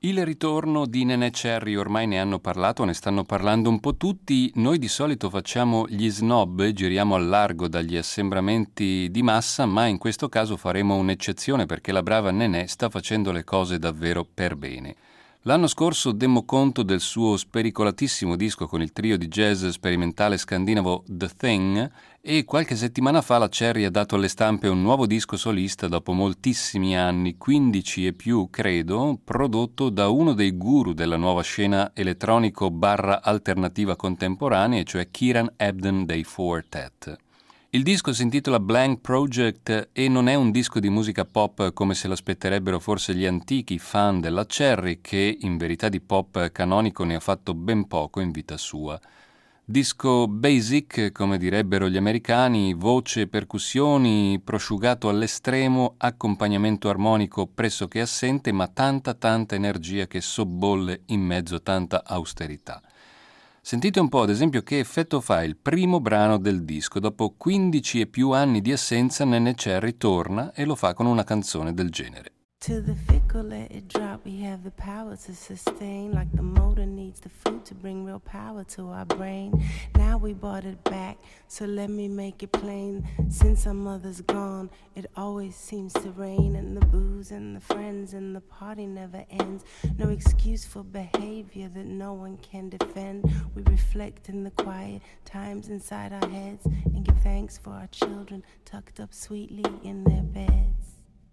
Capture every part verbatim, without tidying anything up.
Il ritorno di Nenè Cherry, ormai ne hanno parlato, ne stanno parlando un po' tutti. Noi di solito facciamo gli snob, giriamo al largo dagli assembramenti di massa, ma in questo caso faremo un'eccezione perché la brava Nenè sta facendo le cose davvero per bene. L'anno scorso demmo conto del suo spericolatissimo disco con il trio di jazz sperimentale scandinavo The Thing e qualche settimana fa la Cherry ha dato alle stampe un nuovo disco solista dopo moltissimi anni, quindici e più credo, prodotto da uno dei guru della nuova scena elettronico barra alternativa contemporanea, cioè Kieran Ebden dei Four Tet. Il disco si intitola Blank Project e non è un disco di musica pop come se lo aspetterebbero forse gli antichi fan della Cherry, che in verità di pop canonico ne ha fatto ben poco in vita sua. Disco basic, come direbbero gli americani, voce, percussioni, prosciugato all'estremo, accompagnamento armonico pressoché assente, ma tanta tanta energia che sobbolle in mezzo a tanta austerità. Sentite un po', ad esempio, che effetto fa il primo brano del disco. Dopo quindici e più anni di assenza, Nenè Cherry torna e lo fa con una canzone del genere. To the fickle, let it drop. We have the power to sustain, like the motor needs the food to bring real power to our brain. Now we brought it back, so let me make it plain. Since our mother's gone, it always seems to rain, and the booze and the friends and the party never ends. No excuse for behavior that no one can defend. We reflect in the quiet times inside our heads and give thanks for our children tucked up sweetly in their beds.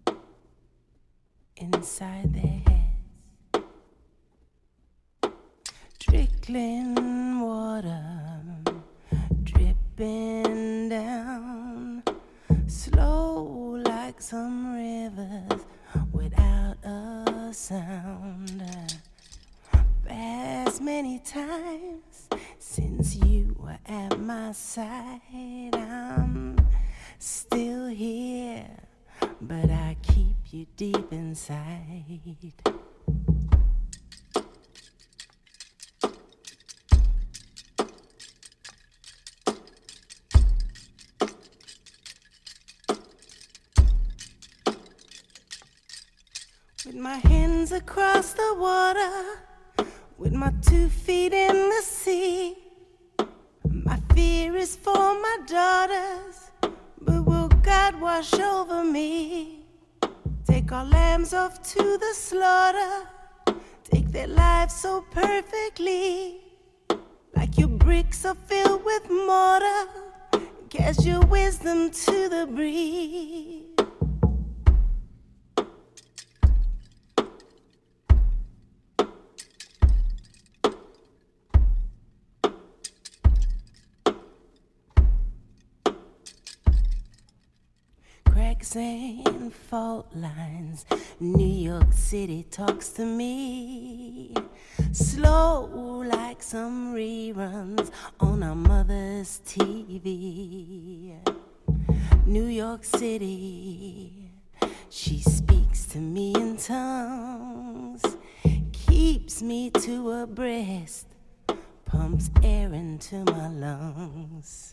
Inside their heads, trickling water, dripping down, slow like some rivers without a sound. Past many times since you were at my side, I'm still here, but I keep you deep inside. With my hands across the water, with my two feet in the sea, my fear is for my daughters, but will God wash over me? Take our lambs off to the slaughter, take their lives so perfectly, like your bricks are filled with mortar, cast your wisdom to the breeze. Cracks and fault lines, New York City talks to me, slow like some reruns on our mother's T V. New York City, she speaks to me in tongues, keeps me to her breast, pumps air into my lungs.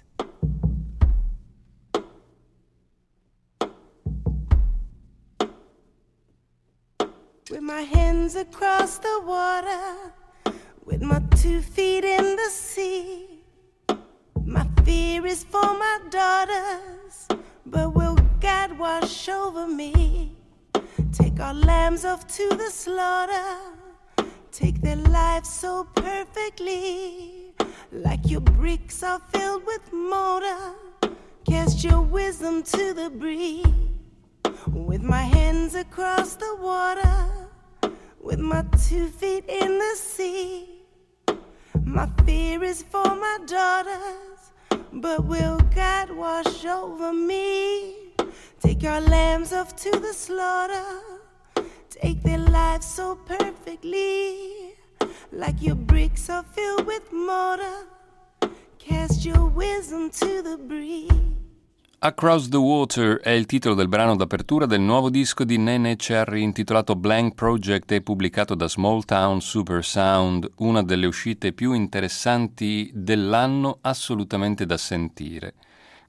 With my hands across the water, with my two feet in the sea, my fear is for my daughters, but will God wash over me? Take our lambs off to the slaughter, take their lives so perfectly, like your bricks are filled with mortar, cast your wisdom to the breeze. With my hands across the water, with my two feet in the sea, my fear is for my daughters, but will God wash over me? Take our lambs off to the slaughter, take their lives so perfectly, like your bricks are filled with mortar, cast your wisdom to the breeze. Across the Water è il titolo del brano d'apertura del nuovo disco di Nenè Cherry intitolato Blank Project e pubblicato da Small Town Super Sound, una delle uscite più interessanti dell'anno, assolutamente da sentire.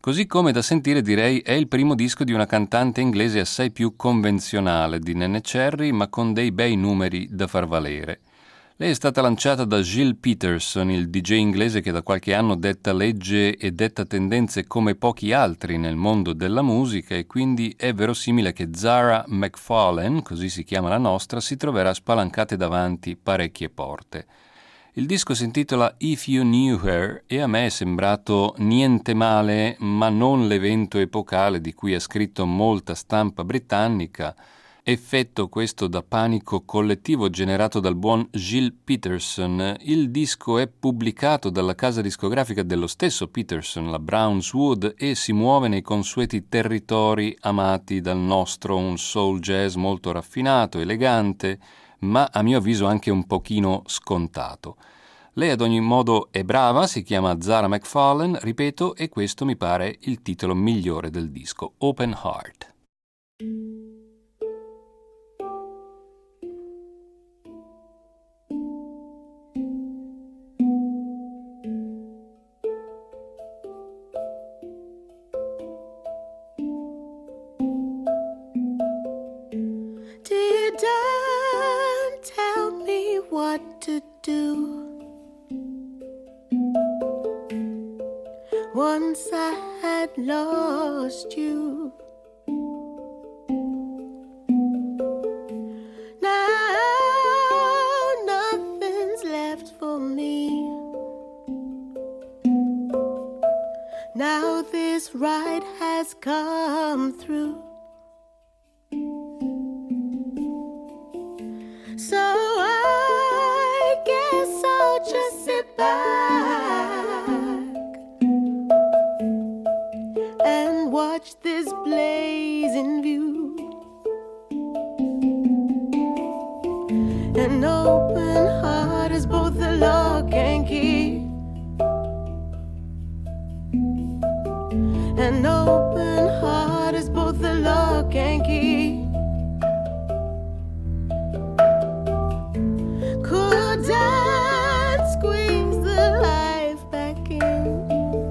Così come da sentire, direi, è il primo disco di una cantante inglese assai più convenzionale di Neneh Cherry, ma con dei bei numeri da far valere. Lei è stata lanciata da Gilles Peterson, il D J inglese che da qualche anno detta legge e detta tendenze come pochi altri nel mondo della musica, e quindi è verosimile che Zara McFarlane, così si chiama la nostra, si troverà spalancate davanti parecchie porte. Il disco si intitola If You Knew Her e a me è sembrato niente male, ma non l'evento epocale di cui ha scritto molta stampa britannica, effetto questo da panico collettivo generato dal buon Gilles Peterson. Il disco è pubblicato dalla casa discografica dello stesso Peterson, la Brownswood, e si muove nei consueti territori amati dal nostro, un soul jazz molto raffinato, elegante, ma a mio avviso anche un pochino scontato. Lei ad ogni modo è brava, si chiama Zara McFarlane, ripeto, e questo mi pare il titolo migliore del disco, Open Heart. Once I had lost you. Now nothing's left for me. Now this ride has come through. So I guess I'll just sit back and watch this blazing view. An open heart is both the lock and key. An open heart is both the lock and key. Could I squeeze the life back in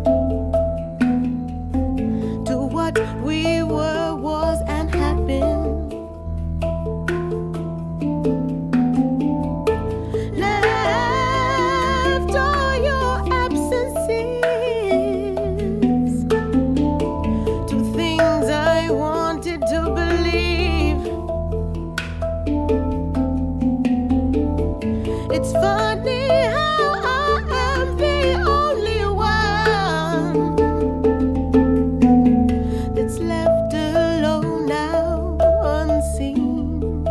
to what we were, was, and had been? Left all your absences to things I wanted to believe. It's funny how I am the only one that's left alone now, unseen.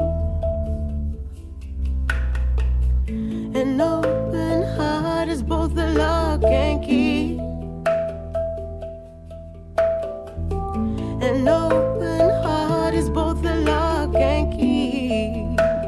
An open heart is both the lock and key. An open heart is both the lock and key.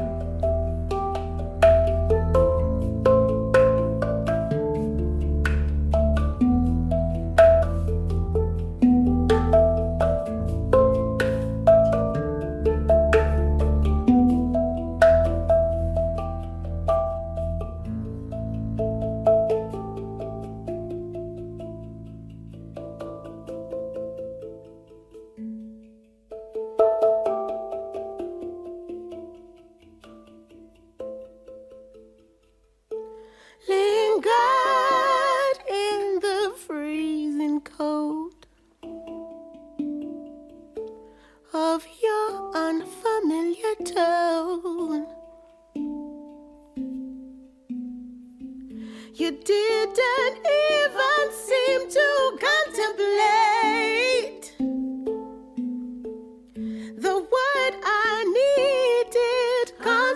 Lingered in the freezing cold of your unfamiliar tone. You didn't even seem to contemplate the word I needed,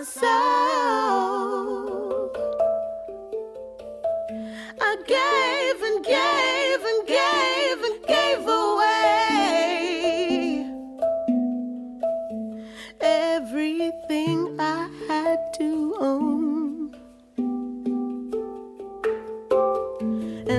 console. I gave and gave and gave and gave away everything I had to own.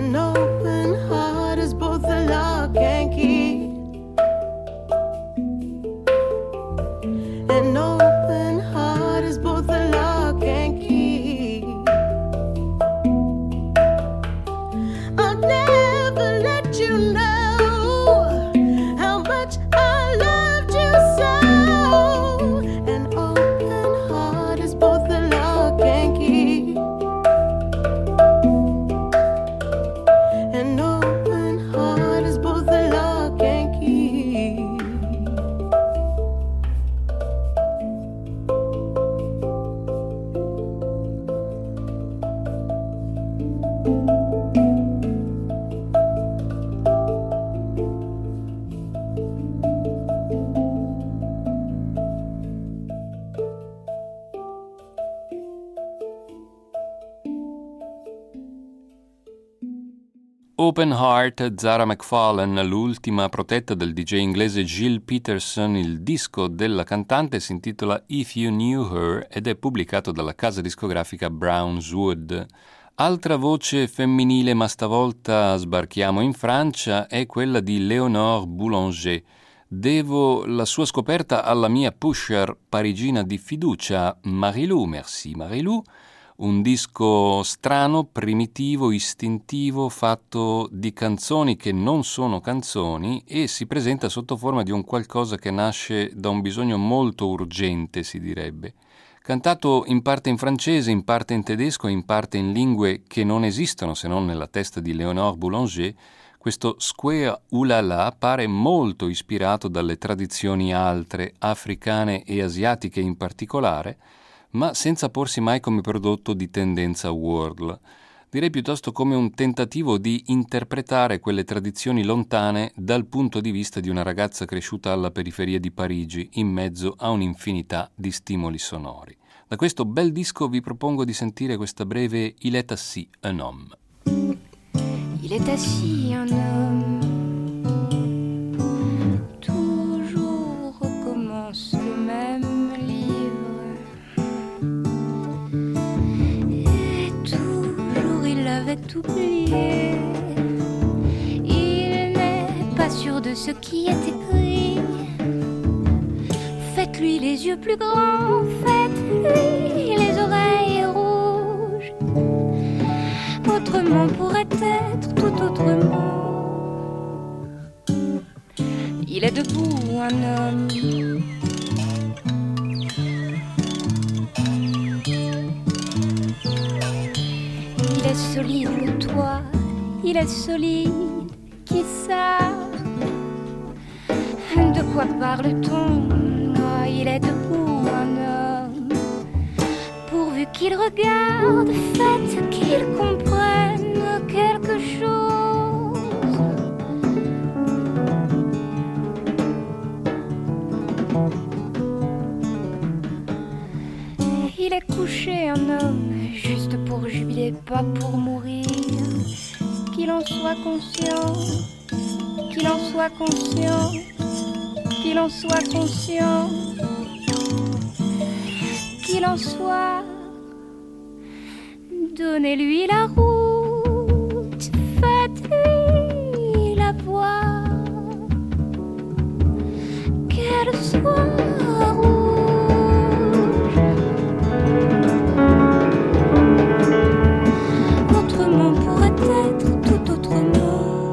Open Heart, Zara McFarlane, l'ultima protetta del D J inglese Gilles Peterson. Il disco della cantante si intitola If You Knew Her ed è pubblicato dalla casa discografica Brownswood. Altra voce femminile, ma stavolta sbarchiamo in Francia, è quella di Léonore Boulanger. Devo la sua scoperta alla mia pusher parigina di fiducia, Marilou, merci Marilou. Un disco strano, primitivo, istintivo, fatto di canzoni che non sono canzoni e si presenta sotto forma di un qualcosa che nasce da un bisogno molto urgente, si direbbe. Cantato in parte in francese, in parte in tedesco e in parte in lingue che non esistono se non nella testa di Léonore Boulanger, questo Square Oulala pare molto ispirato dalle tradizioni altre, africane e asiatiche in particolare, ma senza porsi mai come prodotto di tendenza world. Direi piuttosto come un tentativo di interpretare quelle tradizioni lontane dal punto di vista di una ragazza cresciuta alla periferia di Parigi, in mezzo a un'infinità di stimoli sonori. Da questo bel disco vi propongo di sentire questa breve Il est assis un homme. Il est assis un homme, toujours recommence le même livre, et toujours il avait oublié. Il n'est pas sûr de ce qui est écrit. Faites-lui les yeux plus grands, faites-lui les oreilles rouges. Autrement pourrait être tout autrement. Il est debout, un homme. Il est solide, le toit. Il est solide, qui ça? De quoi parle-t-on? Oh, il est debout, un homme. Pourvu qu'il regarde, faites qu'il comprenne quelque chose. Il est couché, un homme, juste pour jubiler, pas pour mourir. Qu'il en soit conscient, qu'il en soit conscient, qu'il en soit conscient, qu'il en soit. Donnez-lui la route, faites-lui la voie, qu'elle soit rouge. Autrement pourrait être tout autrement.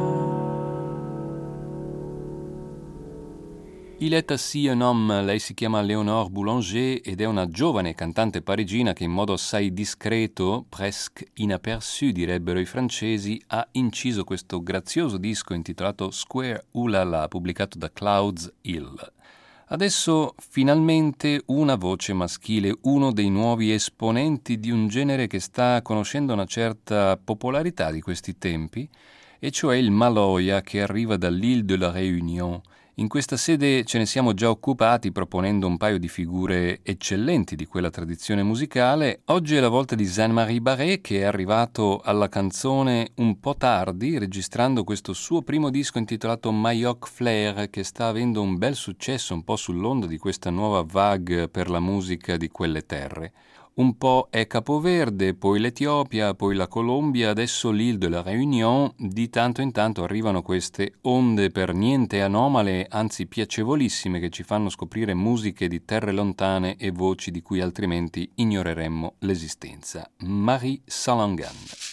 Il est assis un homme, lei si chiama Léonore Boulanger ed è una giovane cantante parigina che in modo assai discreto, presque inaperçu direbbero i francesi, ha inciso questo grazioso disco intitolato Square Oulala, pubblicato da Clouds Hill. Adesso finalmente una voce maschile, uno dei nuovi esponenti di un genere che sta conoscendo una certa popolarità di questi tempi, e cioè il Maloya che arriva dall'Île de la Réunion. In questa sede ce ne siamo già occupati proponendo un paio di figure eccellenti di quella tradizione musicale. Oggi è la volta di Jean-Marie Barré, che è arrivato alla canzone un po' tardi, registrando questo suo primo disco intitolato Mayoc Flair, che sta avendo un bel successo un po' sull'onda di questa nuova vague per la musica di quelle terre. Un po' è Capoverde, poi l'Etiopia, poi la Colombia, adesso l'Île de la Réunion. Di tanto in tanto arrivano queste onde per niente anomale, anzi piacevolissime, che ci fanno scoprire musiche di terre lontane e voci di cui altrimenti ignoreremmo l'esistenza. Marie Salangan.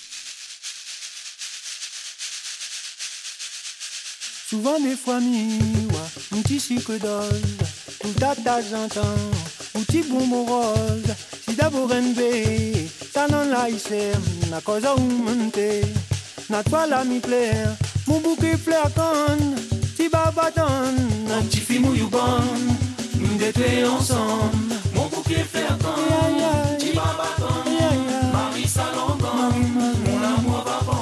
Souvent des fois miwa, un petit sucre d'ol, tout à t'argentant, un petit bonbon rose, si d'abord un bé, ça non la issem, na cosa umente, na toi la mi plaire, mon bouquet fleur con, si babaton, un petit film ou bon, nous d'été ensemble, mon bouquet fleur con, si babaton, Marie Salangan, mon amour va bon.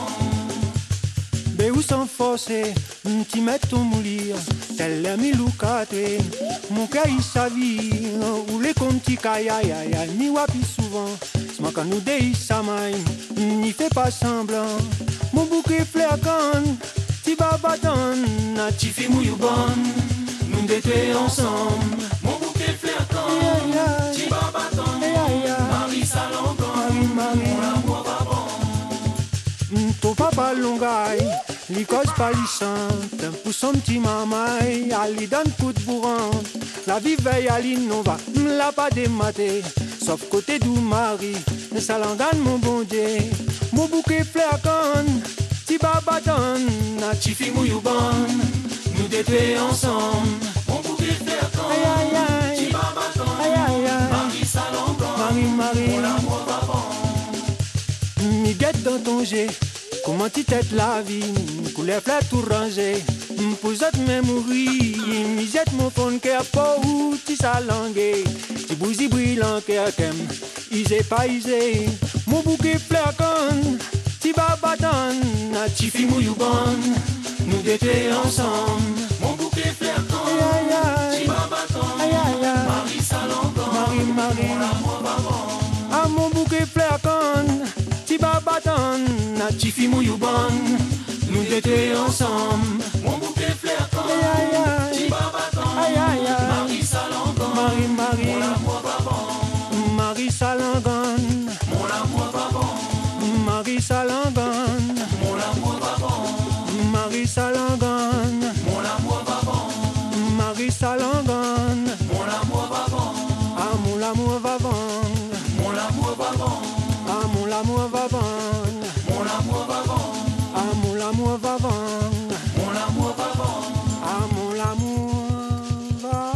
Sans forcer, ti metto a morire, telle mi lucate, mon cœur il s'avvire, ou les conti kaya ya ni wa plus souvent, ma quand nous dei sa mai, n'y fait pas semblant, mon bouquet fleur con, ti babaton, na ti fi mouillou bon, nous d'été ensemble. Mon bouquet fleur con, ti babaton, Marie Salongon, mon amour va bon. Ton papa longaille, li cause pas li chante, pour son petit mamaille, ali donne coup de bourrant. La vie veille à l'innova, m'l'a pas dématé, sauf côté d'où Marie, ça l'engane mon bon Dieu. Mon bouquet fleur con, ti babaton, na ti fi mouillou bon, nous d'été ensemble. Mon bouquet fleur con, ti babaton, Marie Salongon, Marie, Marie, mon amour va bon. Mi guette dans ton jet, comment tu t'aides la vie, couleur fleur tout rangé. M'pousette me mourir, mi jette mon fond que a pas ou ti salangue. Ti bouzi brillant que a kem, isé pas isé. Mon bouquet fleur con, ti babaton, na ti fi mouillou bon, nous d'été ensemble. Mon bouquet fleur con, ti babaton, Marie Salongon, Marie, Marie, mon amour va bon. Ah mon bouquet fleur con, ti babaton, na ti fi mouillou bon, nous d'été ensemble. Mon bouquet fleur con, ti babaton, Marie Salongon, Marie, Marie, mon amour va bon. Marie Salongon, mon amour va bon. Marie Salongon, mon amour va bon. Marie Salongon, mon amour va bon. Marie Salongon, mon amour va bon. Ah mon amour va bon. Mon amour va bon. Ah mon amour va bon. Mon amour va bon. Ah mon amour va bon. Mon amour va bon. Ah mon amour va bon.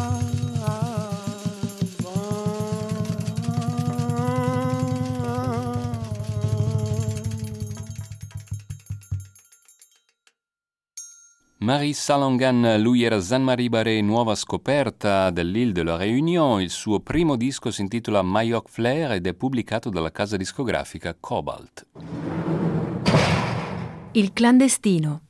Marie Salongon, lui era Jean-Marie Barré, nuova scoperta dell'Île de la Réunion. Il suo primo disco si intitola Mayock Flair ed è pubblicato dalla casa discografica Cobalt. Il clandestino.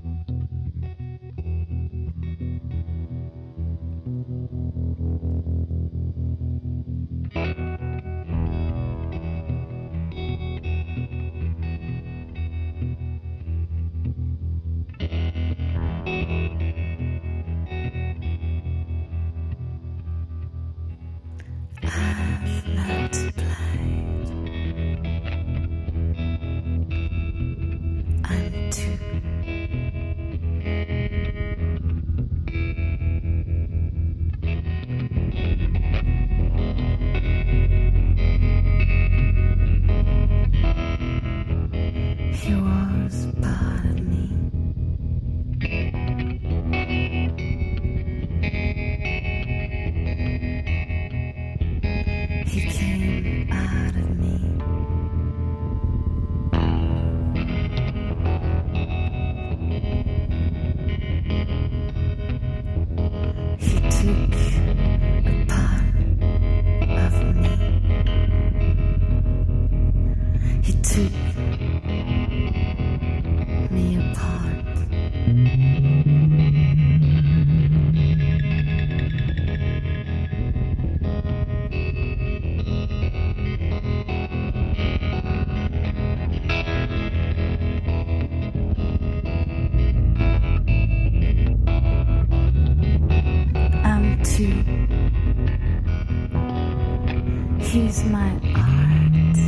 He's my art.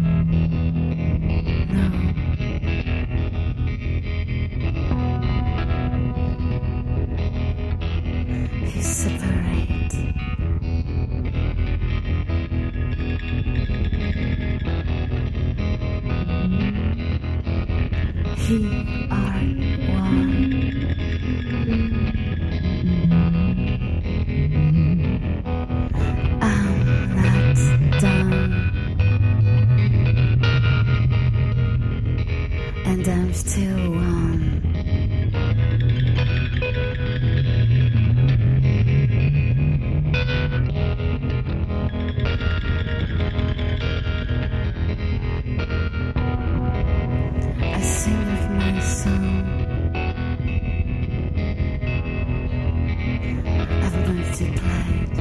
No. He's separate. He are one. And I'm still one. I sing of my song. I've multiplied.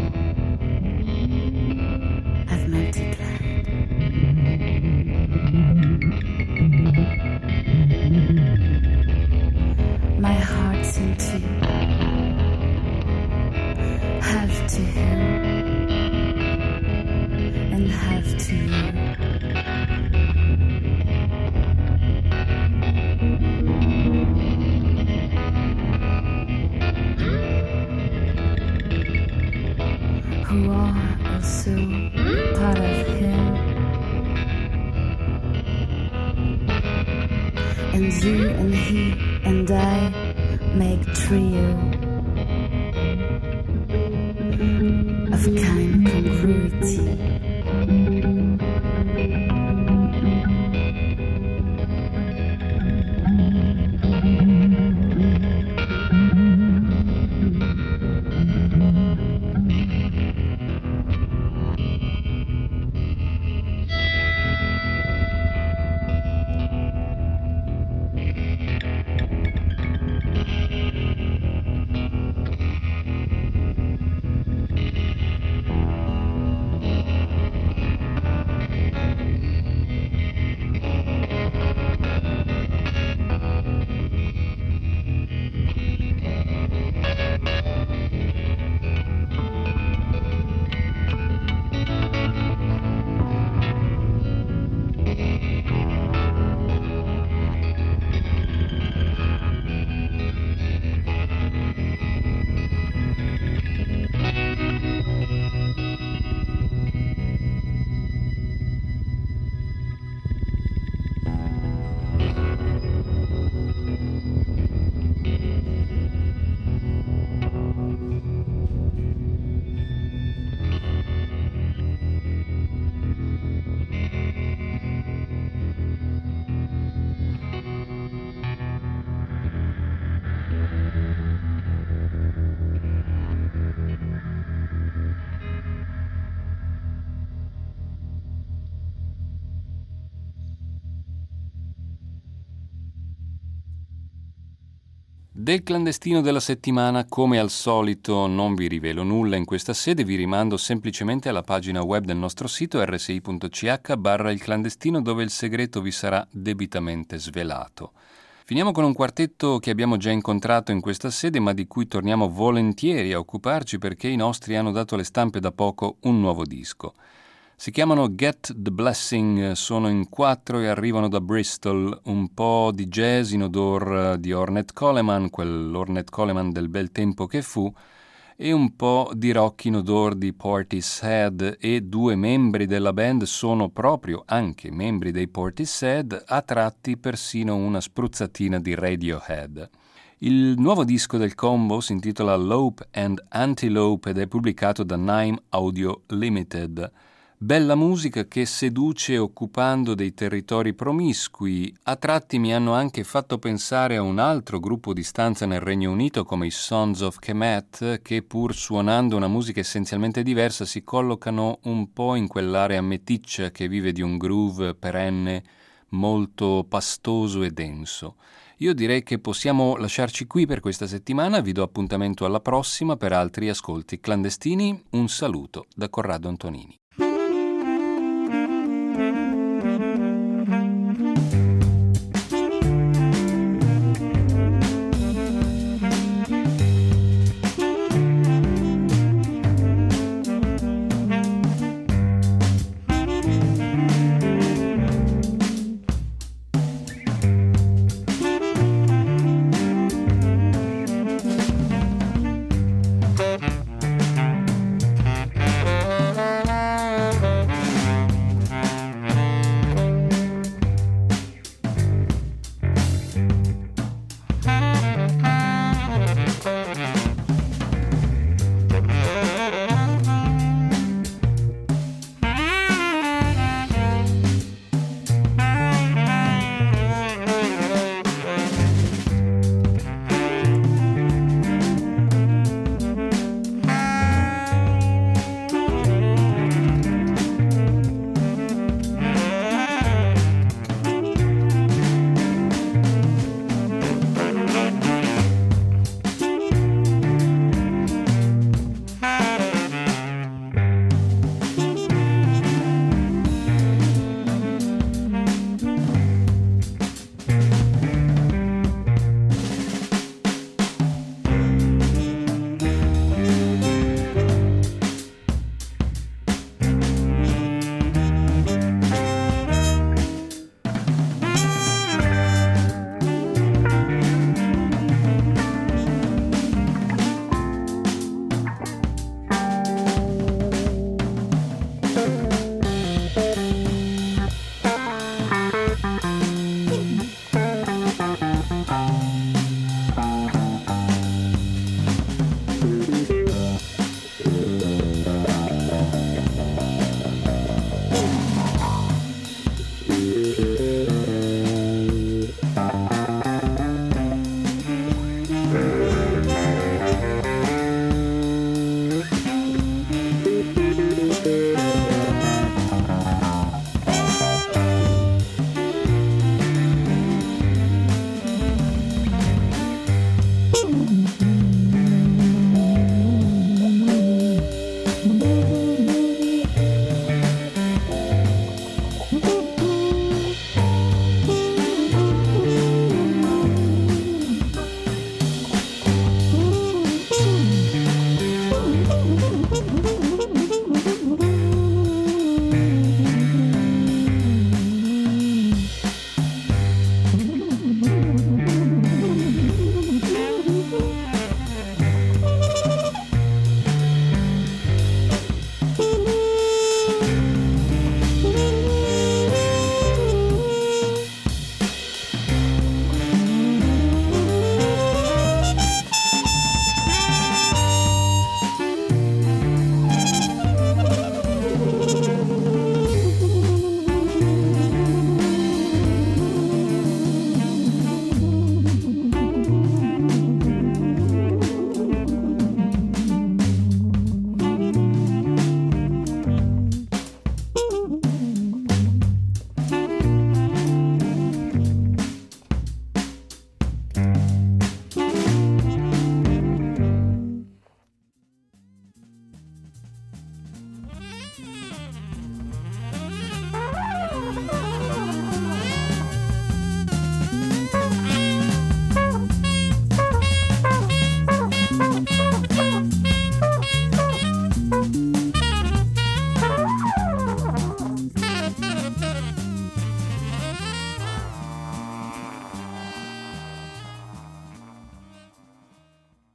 I've multiplied. to him and have to you. Who are also part of him, and you and he and I make trio of kind congruity. Del clandestino della settimana, come al solito, non vi rivelo nulla in questa sede, vi rimando semplicemente alla pagina web del nostro sito erre esse i punto ci acca barra il clandestino, dove il segreto vi sarà debitamente svelato. Finiamo con un quartetto che abbiamo già incontrato in questa sede, ma di cui torniamo volentieri a occuparci perché i nostri hanno dato alle stampe da poco un nuovo disco. Si chiamano Get the Blessing, sono in quattro e arrivano da Bristol, un po' di jazz in odor di Ornette Coleman, quell'Ornette Coleman del bel tempo che fu, e un po' di rock in odor di Portishead, e due membri della band sono proprio anche membri dei Portishead, a tratti persino una spruzzatina di Radiohead. Il nuovo disco del combo si intitola Lope and Antilope ed è pubblicato da Nime Audio Limited. Bella musica che seduce occupando dei territori promiscui. A tratti mi hanno anche fatto pensare a un altro gruppo di stanza nel Regno Unito come i Sons of Kemet, che pur suonando una musica essenzialmente diversa si collocano un po' in quell'area meticcia che vive di un groove perenne molto pastoso e denso. Io direi che possiamo lasciarci qui per questa settimana, vi do appuntamento alla prossima per altri ascolti clandestini. Un saluto da Corrado Antonini.